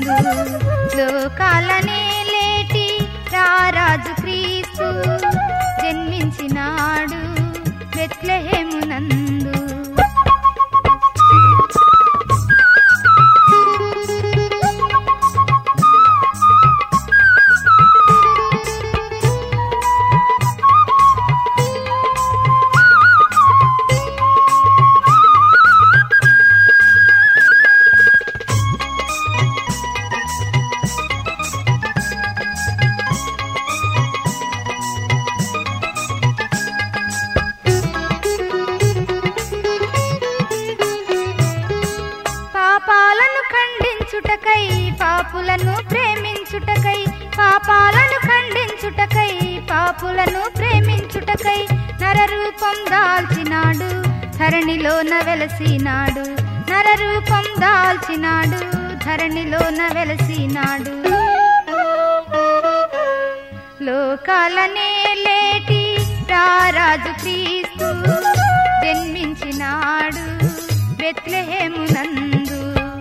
లోకాలనే లేటి రారాజు క్రీస్తు జన్మించినాడు బెత్లెహేమునందు. పాపాలను ఖండించుటకై పాపులను ప్రేమించుటకై, పాపాలను ఖండించుటకై పాపులను ప్రేమించుటకై నరరూపం దాల్చినాడు ధరణిలోన వెలసినాడు. నరరూపం దాల్చినాడు ధరణిలోన వెలసినాడు. లోకాలనే లేటి రారాజు క్రీస్తు జన్మించినాడు బెత్లెహేమునందు.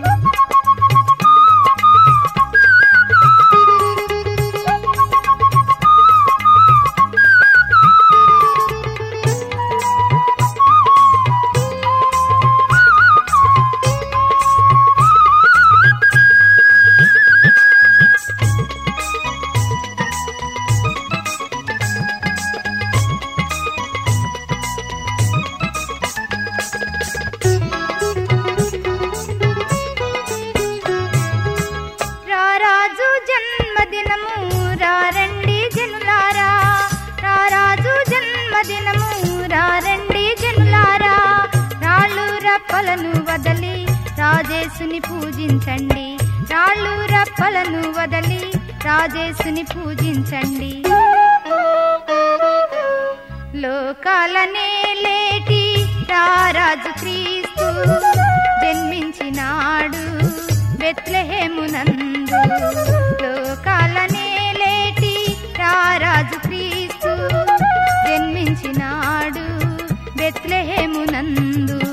రారాజు జన్మదినము రారండి జనులారా, రారాజు జన్మదినము రారండి జనులారా. రాళ్ళు రప్పలను వదలి రాజేసుని పూజించండి, రాళ్ళు రప్పలను వదలి రాజేసుని పూజించండి. లోకాలనే లేటి రారాజు క్రీస్తు జన్మించినాడు బెత్లెహేమునందు. లోకాలనే లేటి రారాజు క్రీస్తు జన్మించినాడు బెత్లెహేమునందు.